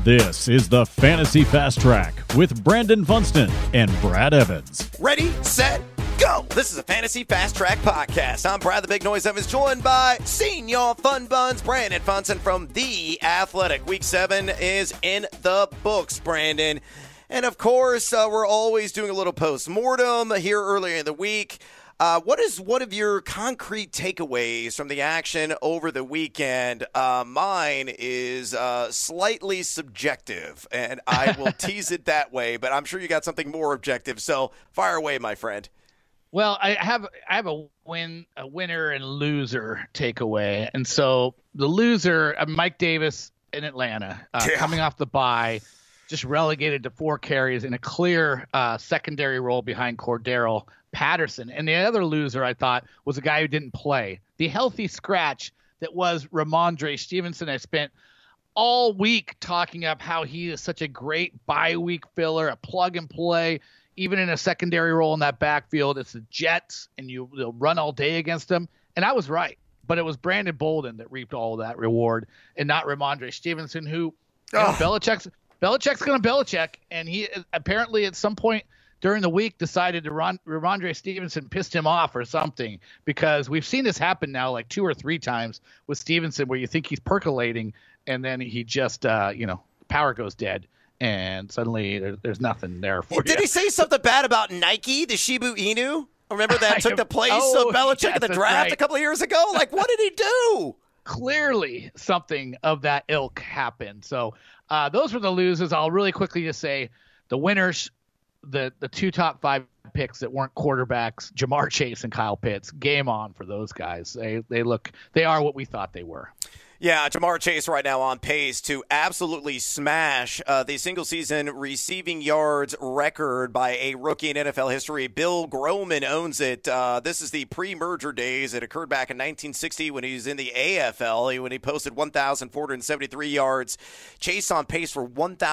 This is the Fantasy Fast Track with Brandon Funston and Brad Evans. Ready, set, go! This is a Fantasy Fast Track podcast. I'm Brad the Big Noise Evans, joined by Senior Fun Buns, Brandon Funston from The Athletic. Week 7 is in the books, Brandon. And of course, we're always doing a little post-mortem here earlier in the week. What is one of your concrete takeaways from the action over the weekend? Mine is slightly subjective, and I will tease it that way, but I'm sure you got something more objective, so fire away, my friend. Well, I have a winner and loser takeaway, and so the loser, Mike Davis in Atlanta, coming off the bye, just relegated to 4 carries in a clear secondary role behind Cordero Patterson. And the other loser, I thought, was a guy who didn't play. The healthy scratch that was Ramondre Stevenson. I spent all week talking up how he is such a great bye-week filler, a plug-and-play, even in a secondary role in that backfield. It's the Jets, and they'll run all day against them. And I was right. But it was Brandon Bolden that reaped all of that reward, and not Ramondre Stevenson, who Belichick's going to Belichick, and he apparently at some point during the week decided to Ramondre Stevenson pissed him off or something, because we've seen this happen now like 2 or 3 times with Stevenson, where you think he's percolating and then he just, power goes dead and suddenly there's nothing there for you. Did he say something bad about Nike, the Shibu Inu? Remember that took the place of Belichick in the draft a couple of years ago? Like, what did he do? Clearly something of that ilk happened. So those were the losers. I'll really quickly just say the winners, the 2 top 5 picks that weren't quarterbacks, Jamar Chase and Kyle Pitts. Game on for those guys. They are what we thought they were. Yeah, Jamar Chase right now on pace to absolutely smash the single-season receiving yards record by a rookie in NFL history. Bill Groman owns it. This is the pre-merger days. It occurred back in 1960 when he was in the AFL, when he posted 1,473 yards. Chase on pace for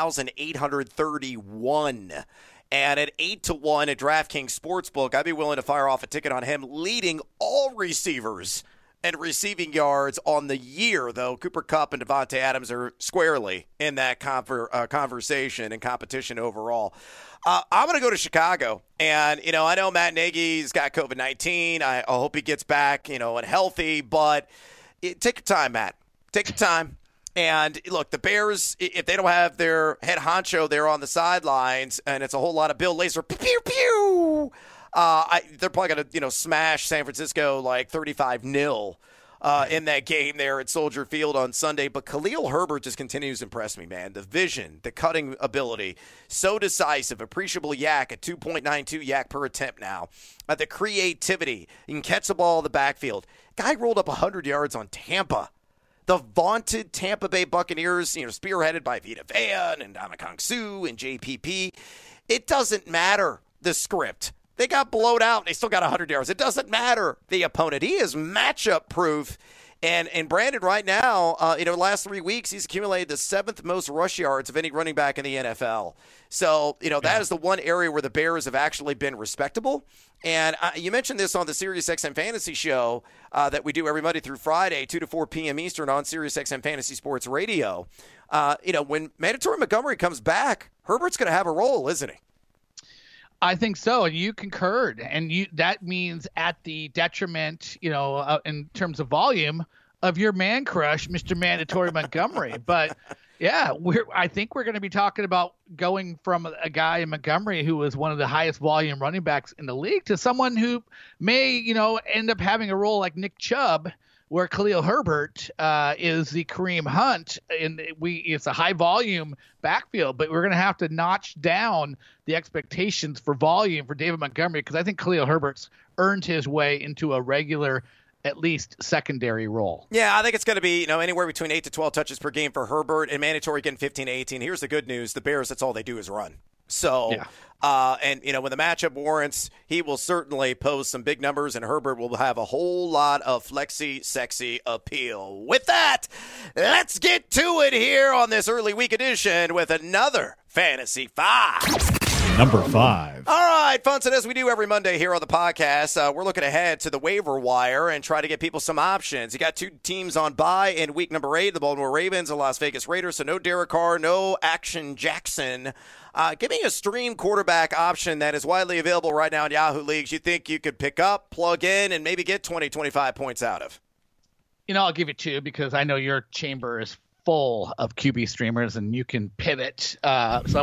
1,831. And at 8-1 at DraftKings Sportsbook, I'd be willing to fire off a ticket on him leading all receivers and receiving yards on the year, though Cooper Kupp and Devontae Adams are squarely in that conversation and competition overall. I'm going to go to Chicago. And, I know Matt Nagy's got COVID-19. I hope he gets back, and healthy. But take your time, Matt. Take your time. And, look, the Bears, if they don't have their head honcho there on the sidelines, and it's a whole lot of Bill Lazor, pew-pew, they're probably going to, smash San Francisco like 35-0 in that game there at Soldier Field on Sunday. But Khalil Herbert just continues to impress me, man. The vision, the cutting ability, so decisive, appreciable yak at 2.92 yak per attempt now. The creativity, you can catch the ball in the backfield. Guy rolled up 100 yards on Tampa. The vaunted Tampa Bay Buccaneers, spearheaded by Vita Vea and Ndamukong Suh and JPP. It doesn't matter the script. They got blowed out. They still got 100 yards. It doesn't matter the opponent. He is matchup proof. And Brandon right now, last 3 weeks, he's accumulated the 7th most rush yards of any running back in the NFL. So, that is the one area where the Bears have actually been respectable. And you mentioned this on the SiriusXM Fantasy Show that we do every Monday through Friday, 2 to 4 p.m. Eastern on SiriusXM Fantasy Sports Radio. When Mandatory Montgomery comes back, Herbert's going to have a role, isn't he? I think so, and you concurred, and that means at the detriment, in terms of volume of your man crush, Mr. Mandatory Montgomery. But yeah, I think we're going to be talking about going from a guy in Montgomery who was one of the highest volume running backs in the league to someone who may, end up having a role like Nick Chubb, where Khalil Herbert is the Kareem Hunt, and it's a high volume backfield, but we're going to have to notch down the expectations for volume for David Montgomery, because I think Khalil Herbert's earned his way into a regular, at least secondary role. Yeah, I think it's going to be anywhere between 8 to 12 touches per game for Herbert, and Mandatory getting 15 to 18. Here's the good news: the Bears, that's all they do is run. So, yeah. When the matchup warrants, he will certainly post some big numbers, and Herbert will have a whole lot of flexy, sexy appeal. With that, let's get to it here on this early week edition with another Fantasy 5. Number 5. All right, Funson, as we do every Monday here on the podcast, we're looking ahead to the waiver wire and try to get people some options. You got 2 teams on bye in week number 8, the Baltimore Ravens and Las Vegas Raiders, so no Derek Carr, no Action Jackson. Give me a stream quarterback option that is widely available right now in Yahoo Leagues you think you could pick up, plug in, and maybe get 20, 25 points out of. I'll give you 2 because I know your chamber is full of QB streamers and you can pivot. So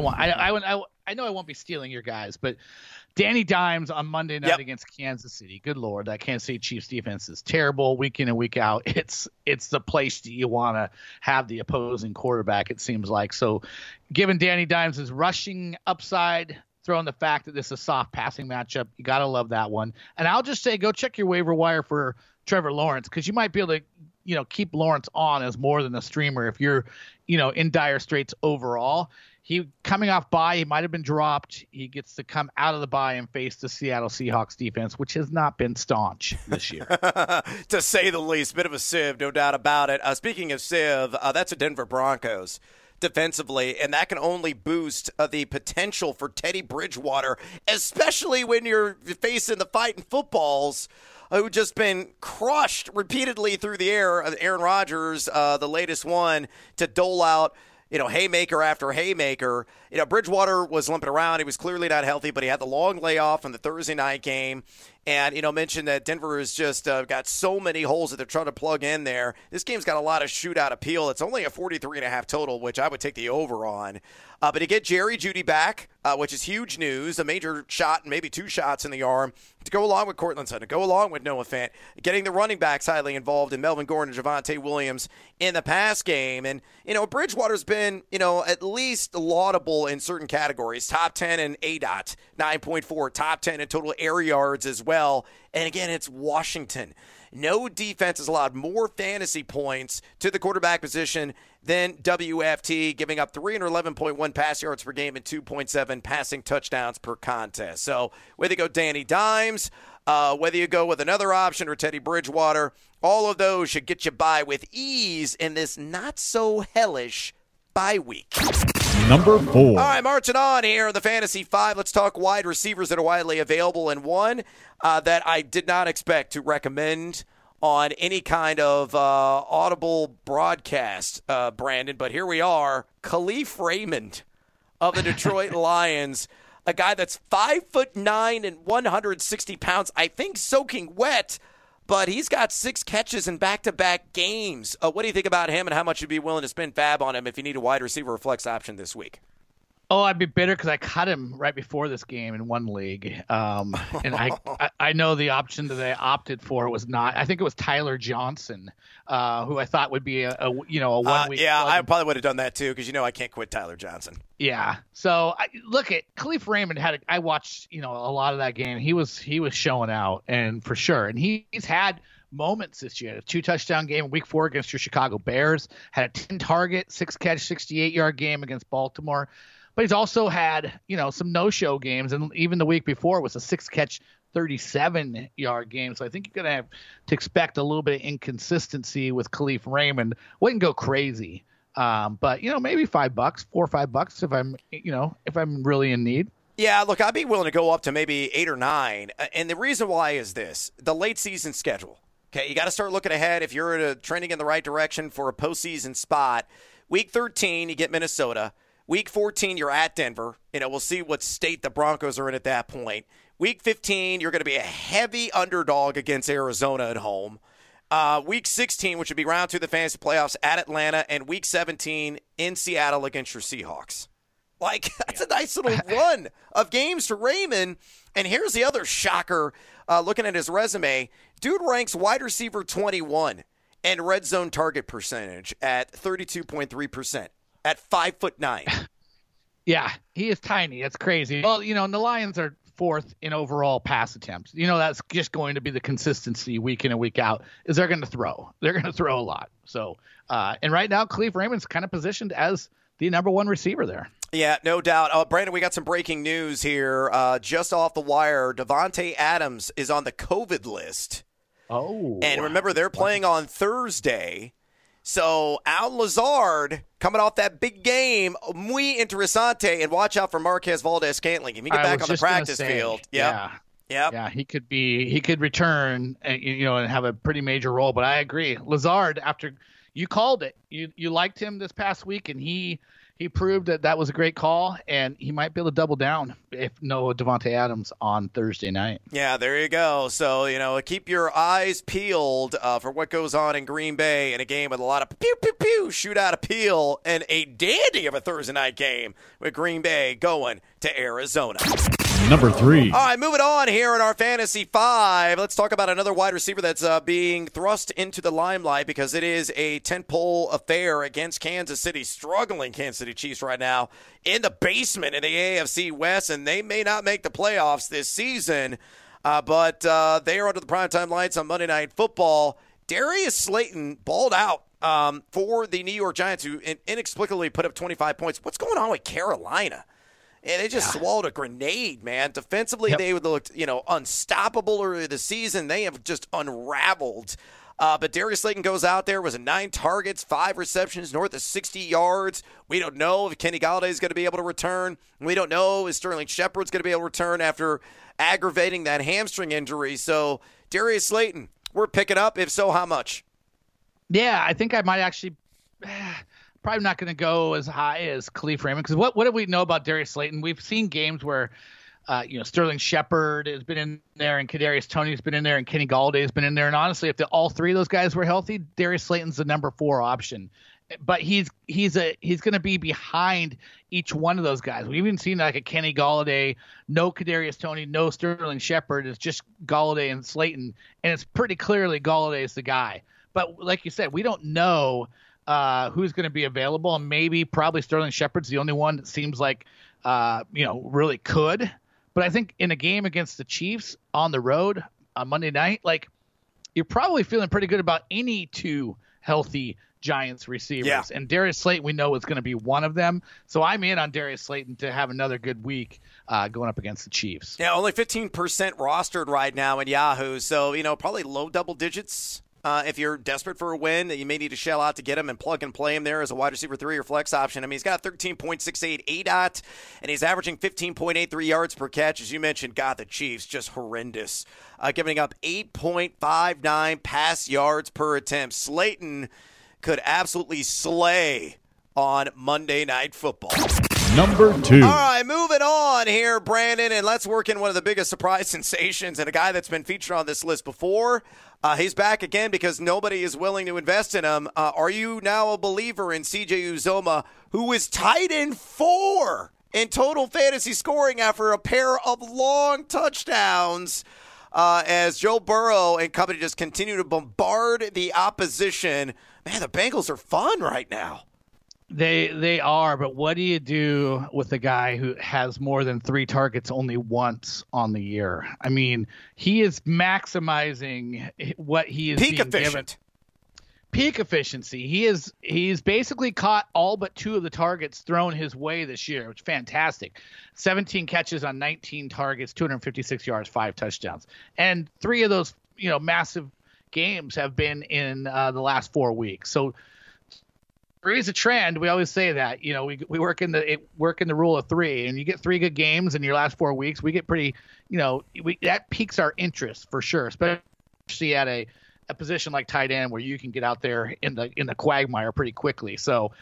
I know I won't be stealing your guys, but Danny Dimes on Monday night against Kansas City. Good Lord, that Kansas City Chiefs defense is terrible week in and week out. It's the place that you want to have the opposing quarterback, it seems like. So given Danny Dimes' rushing upside, throwing the fact that this is a soft passing matchup, you got to love that one. And I'll just say go check your waiver wire for Trevor Lawrence because you might be able to keep Lawrence on as more than a streamer if you're in dire straits overall. He coming off bye, he might have been dropped. He gets to come out of the bye and face the Seattle Seahawks defense, which has not been staunch this year. To say the least, bit of a sieve, no doubt about it. Speaking of sieve, that's a Denver Broncos defensively, and that can only boost the potential for Teddy Bridgewater, especially when you're facing the fighting footballs who just been crushed repeatedly through the air. Aaron Rodgers, the latest one to dole out haymaker after haymaker. Bridgewater was limping around. He was clearly not healthy, but he had the long layoff in the Thursday night game. And, mentioned that Denver has just got so many holes that they're trying to plug in there. This game's got a lot of shootout appeal. It's only a 43.5 total, which I would take the over on. But to get Jerry Jeudy back, which is huge news, a major shot and maybe 2 shots in the arm, to go along with Courtland Sutton, to go along with Noah Fant, getting the running backs highly involved in Melvin Gordon and Javonte Williams in the pass game. And, Bridgewater's been, at least laudable in certain categories. Top 10 in ADOT, 9.4, top 10 in total air yards as well. And again, it's Washington. No defense has allowed more fantasy points to the quarterback position than WFT, giving up 311.1 pass yards per game and 2.7 passing touchdowns per contest. So whether you go Danny Dimes, whether you go with another option or Teddy Bridgewater, all of those should get you by with ease in this not-so-hellish bye week. Number 4. All right, marching on here, the Fantasy 5. Let's talk wide receivers that are widely available, and one that I did not expect to recommend on any kind of audible broadcast, Brandon, but here we are. Khalif Raymond of the Detroit Lions, a guy that's 5'9" and 160 pounds, I think soaking wet, but he's got 6 catches in back-to-back games. What do you think about him, and how much you'd be willing to spend fab on him if you need a wide receiver or flex option this week? Oh, I'd be bitter because I cut him right before this game in one league, and I know the option that I opted for was not. I think it was Tyler Johnson, who I thought would be a 1 week. Yeah, I probably would have done that too because I can't quit Tyler Johnson. Yeah. So look at Khalif Raymond I watched a lot of that game. He was showing out, and for sure, and he's had moments this year. A 2-touchdown game in week 4 against your Chicago Bears. Had a 10-target, 6-catch, 68-yard game against Baltimore. But he's also had, some no-show games, and even the week before was a 6-catch, 37-yard game. So I think you're going to have to expect a little bit of inconsistency with Khalif Raymond. Wouldn't go crazy, but maybe $5, $4 or $5 if I'm really in need. Yeah, look, I'd be willing to go up to maybe 8 or 9, and the reason why is this: the late season schedule. Okay, you got to start looking ahead if you're trending in the right direction for a postseason spot. Week 13, you get Minnesota. Week 14, you're at Denver. We'll see what state the Broncos are in at that point. Week 15, you're going to be a heavy underdog against Arizona at home. Week 16, which would be round 2 of the fantasy playoffs at Atlanta, and Week 17 in Seattle against your Seahawks. That's a nice little run of games for Raymond. And here's the other shocker, looking at his resume. Dude ranks wide receiver 21 in red zone target percentage at 32.3%. At 5'9". Yeah, he is tiny. That's crazy. Well, and the Lions are 4th in overall pass attempts. That's just going to be the consistency week in and week out. Is they're going to throw. They're going to throw a lot. So, and right now, Khalif Raymond's kind of positioned as the number 1 receiver there. Yeah, no doubt. Brandon, we got some breaking news here. Just off the wire, Davante Adams is on the COVID list. Oh. And remember, they're playing on Thursday. So Al Lazard coming off that big game, muy interesante, and watch out for Marquez Valdez-Scantling. If he get back on the practice field, yeah, he could return and have a pretty major role. But I agree, Lazard. After you called it, you liked him this past week, and he proved that was a great call, and he might be able to double down if no Davante Adams on Thursday night. Yeah, there you go. So, keep your eyes peeled for what goes on in Green Bay in a game with a lot of pew, shootout appeal, and a dandy of a Thursday night game with Green Bay going to Arizona. Number 3. All right, moving on here in our Fantasy 5. Let's talk about another wide receiver that's being thrust into the limelight because it is a tentpole affair against Kansas City, struggling Kansas City Chiefs right now in the basement in the AFC West, and they may not make the playoffs this season, but they are under the primetime lights on Monday Night Football. Darius Slayton balled out for the New York Giants, who inexplicably put up 25 points. What's going on with Carolina? And they just swallowed a grenade, man. Defensively, they looked, unstoppable earlier this season. They have just unraveled. But Darius Slayton goes out there, was 9 targets, 5 receptions, north of 60 yards. We don't know if Kenny Golladay is going to be able to return. We don't know if Sterling Shepard's going to be able to return after aggravating that hamstring injury. So, Darius Slayton, we're picking up. If so, how much? Yeah, I think I might actually probably not going to go as high as Khalif Raymond, because what do we know about Darius Slayton? We've seen games where Sterling Shepard has been in there, and Kadarius Toney's been in there, and Kenny Golladay has been in there. And honestly, if all 3 of those guys were healthy, Darius Slayton's the number 4 option. But he's going to be behind each one of those guys. We've even seen like a Kenny Golladay, no Kadarius Toney, no Sterling Shepard. It's just Golladay and Slayton, and it's pretty clearly Golladay is the guy. But like you said, we don't know who's going to be available, and probably Sterling Shepard's the only one that seems like really could. But I think in a game against the Chiefs on the road on Monday night, like, you're probably feeling pretty good about any 2 healthy Giants receivers. Yeah. And Darius Slayton, we know, is going to be one of them. So I'm in on Darius Slayton to have another good week going up against the Chiefs. Yeah, only 15% rostered right now in Yahoo. So, probably low double digits. If you're desperate for a win, you may need to shell out to get him and plug and play him there as a wide receiver 3 or flex option. I mean, he's got 13.68 ADOT, and he's averaging 15.83 yards per catch. As you mentioned, God, the Chiefs, just horrendous. Giving up 8.59 pass yards per attempt. Slayton could absolutely slay on Monday Night Football. Number 2. All right, moving on here, Brandon, and let's work in one of the biggest surprise sensations and a guy that's been featured on this list before. He's back again because nobody is willing to invest in him. Are you now a believer in C.J. Uzomah, who is tight end 4 in total fantasy scoring after a pair of long touchdowns as Joe Burrow and company just continue to bombard the opposition? Man, the Bengals are fun right now. They are, but what do you do with a guy who has more than 3 targets only once on the year? I mean, he is maximizing what he is peak efficient. Peak efficiency. He's basically caught all but 2 of the targets thrown his way this year, which is fantastic. 17 catches on 19 targets, 256 yards, 5 touchdowns, and 3 of those massive games have been in the last 4 weeks. So there is a trend. We always say that, we work in the rule of 3, and you get 3 good games in your last 4 weeks. We get pretty, that piques our interest for sure, especially at a position like tight end where you can get out there in the quagmire pretty quickly. So,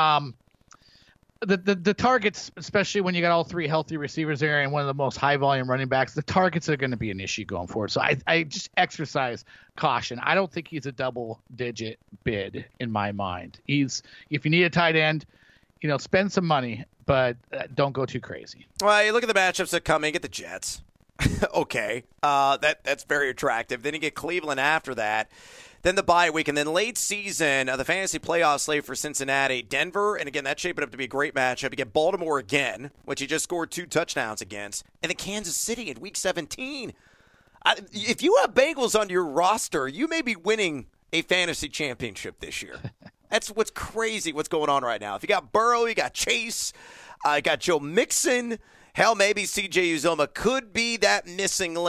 the targets, especially when you got all 3 healthy receivers there and one of the most high volume running backs, the targets are going to be an issue going forward. So I just exercise caution. I don't think he's a double digit bid in my mind. If you need a tight end, spend some money, but don't go too crazy. Well, you look at the matchups that come in, get the Jets. Okay. That's very attractive. Then you get Cleveland after that. Then the bye week, and then late season, the fantasy playoff slate for Cincinnati, Denver, and again, that's shaping up to be a great matchup. You get Baltimore again, which he just scored 2 touchdowns against, and then Kansas City in Week 17. If you have Bengals on your roster, you may be winning a fantasy championship this year. That's what's crazy, what's going on right now. If you got Burrow, you got Chase, you got Joe Mixon. Hell, maybe C.J. Uzomah could be that missing link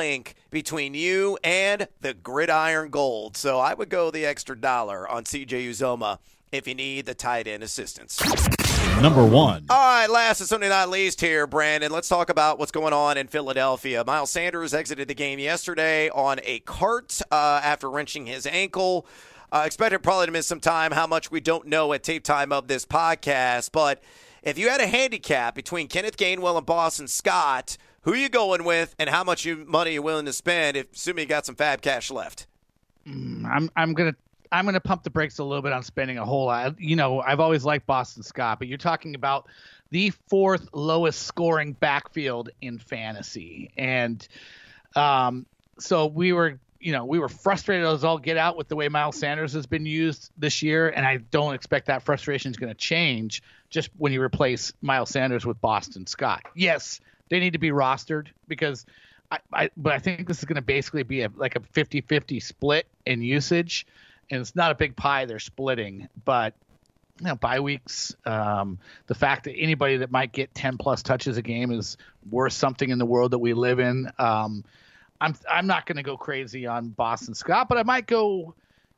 between you and the Gridiron Gold. So I would go the extra $1 on CJ Uzomah if you need the tight end assistance. Number 1. All right, last and certainly not least here, Brandon. Let's talk about what's going on in Philadelphia. Miles Sanders exited the game yesterday on a cart after wrenching his ankle. Expected probably to miss some time. How much we don't know at tape time of this podcast. But if you had a handicap between Kenneth Gainwell and Boston Scott, who are you going with, and how much money are you willing to spend, assuming you got some fab cash left? I'm gonna pump the brakes a little bit on spending a whole lot. I've always liked Boston Scott, but you're talking about the 4th lowest scoring backfield in fantasy, and so we were frustrated as all get out with the way Miles Sanders has been used this year, and I don't expect that frustration is going to change just when you replace Miles Sanders with Boston Scott. Yes, they need to be rostered because but I think this is going to basically be like a 50-50 split in usage. And it's not a big pie they're splitting, but bye weeks, the fact that anybody that might get 10+ touches a game is worth something in the world that we live in. I'm not going to go crazy on Boston Scott, but I might go,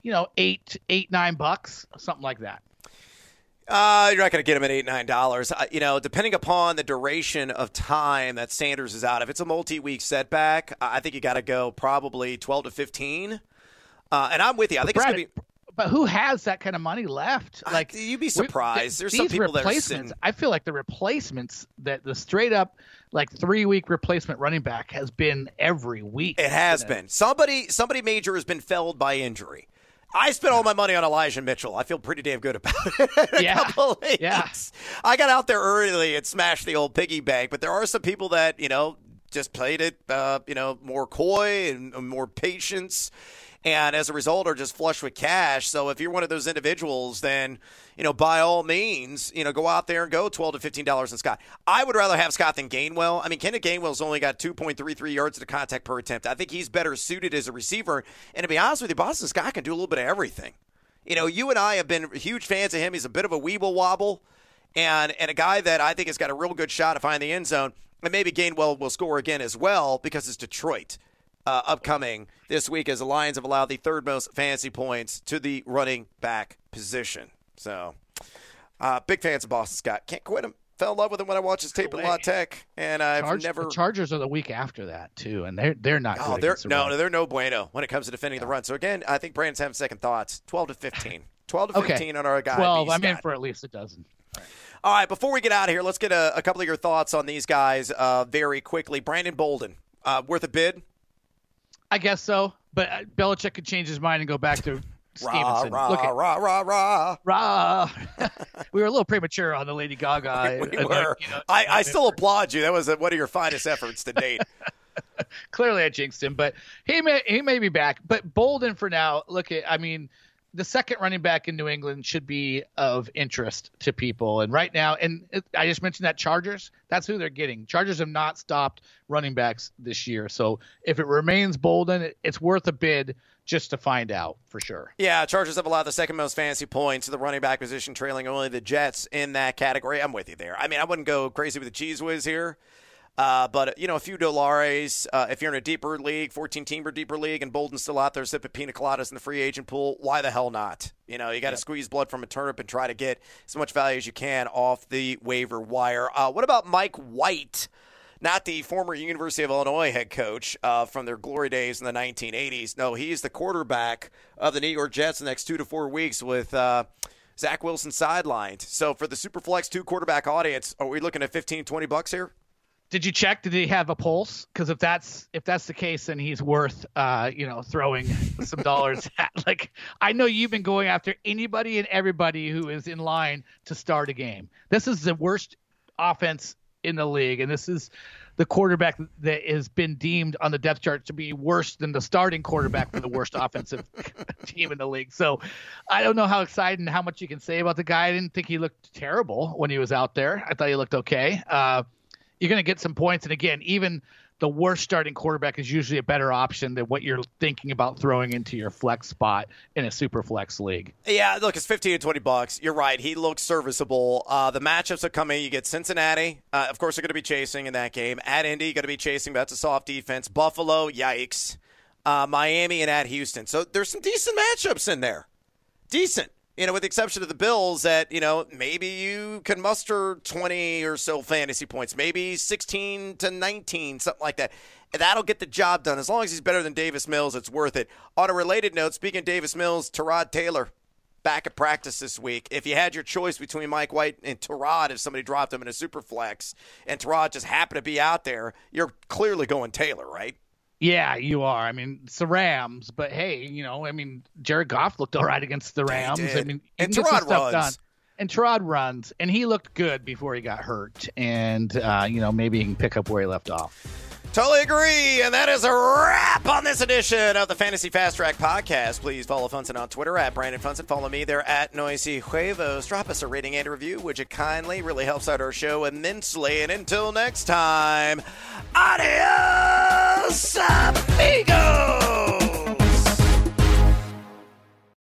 $8-9, something like that. You're not going to get him at $8-9. Depending upon the duration of time that Sanders is out, if it's a multi-week setback, I think you got to go probably 12 to 15. And I'm with you. I think it's going to be. But who has that kind of money left? Like you'd be surprised. There's some people that are sitting. I feel like the replacements, that the straight up like 3-week replacement running back has been every week. It has been. Somebody major has been felled by injury. I spent all my money on Elijah Mitchell. I feel pretty damn good about it. Couple weeks. Yeah. I got out there early and smashed the old piggy bank, but there are some people that just played it more coy and more patience. And as a result, are just flush with cash. So if you're one of those individuals, then, by all means, go out there and go $12 to $15 on Scott. I would rather have Scott than Gainwell. I mean, Kenneth Gainwell's only got 2.33 yards to contact per attempt. I think he's better suited as a receiver. And to be honest with you, Boston Scott can do a little bit of everything. You and I have been huge fans of him. He's a bit of a weeble wobble and a guy that I think has got a real good shot to find the end zone. And maybe Gainwell will score again as well because it's Detroit. Upcoming this week as the Lions have allowed the 3rd most fantasy points to the running back position. So, big fans of Boston Scott. Can't quit him. Fell in love with him when I watched his tape at La Tech, and I've never. The Chargers are the week after that too, and they're not. Oh, they're no bueno when it comes to defending the run. So again, I think Brandon's having second thoughts. 12 to 15, 12 to 15 on our guy. 12. I'm in for at least a dozen. All right, before we get out of here, let's get a couple of your thoughts on these guys very quickly. Brandon Bolden, worth a bid? I guess so, but Belichick could change his mind and go back to Stevenson. Rah. We were a little premature on the Lady Gaga. We were. I still applaud you. That was one of your finest efforts to date. Clearly I jinxed him, but he may be back. But Bolden for now, the second running back in New England should be of interest to people. And right now, I just mentioned that Chargers, that's who they're getting. Chargers have not stopped running backs this year. So if it remains Bolden, it's worth a bid just to find out for sure. Yeah, Chargers have allowed the second most fantasy points to the running back position, trailing only the Jets in that category. I'm with you there. I mean, I wouldn't go crazy with the cheese whiz here. But, a few $. If you're in a deeper league, 14-team or deeper league, and Bolden's still out there sipping pina coladas in the free agent pool, why the hell not? You got to squeeze blood from a turnip and try to get as much value as you can off the waiver wire. What about Mike White? Not the former University of Illinois head coach from their glory days in the 1980s. No, he's the quarterback of the New York Jets the next 2 to 4 weeks with Zach Wilson sidelined. So for the Superflex 2 quarterback audience, are we looking at $15-20 here? Did you check? Did he have a pulse? Because if that's the case, then he's worth throwing some dollars at. Like, I know you've been going after anybody and everybody who is in line to start a game. This is the worst offense in the league, and this is the quarterback that has been deemed on the depth chart to be worse than the starting quarterback for the worst offensive team in the league. So I don't know how excited and how much you can say about the guy. I didn't think he looked terrible when he was out there. I thought he looked okay. You're going to get some points. And again, even the worst starting quarterback is usually a better option than what you're thinking about throwing into your flex spot in a super flex league. Yeah, look, it's $15 to $20. You're right. He looks serviceable. The matchups are coming. You get Cincinnati. Of course, they're going to be chasing in that game. At Indy, going to be chasing. That's a soft defense. Buffalo, yikes. Miami and at Houston. So there's some decent matchups in there. Decent. With the exception of the Bills that, maybe you can muster 20 or so fantasy points, maybe 16 to 19, something like that. That'll get the job done. As long as he's better than Davis Mills, it's worth it. On a related note, speaking of Davis Mills, Tyrod Taylor back at practice this week. If you had your choice between Mike White and Tyrod, if somebody dropped him in a super flex and Tyrod just happened to be out there, you're clearly going Taylor, right? Yeah, you are. I mean, it's the Rams, but hey, Jared Goff looked all right against the Rams. And Tyrod runs. And Tyrod runs, and he looked good before he got hurt. And, maybe he can pick up where he left off. Totally agree. And that is a wrap on this edition of the Fantasy Fast Track Podcast. Please follow Funson on Twitter at Brandon Funson. Follow me there at Noisy Huevos. Drop us a rating and a review, would you kindly? Really helps out our show immensely. And until next time, adios, amigos.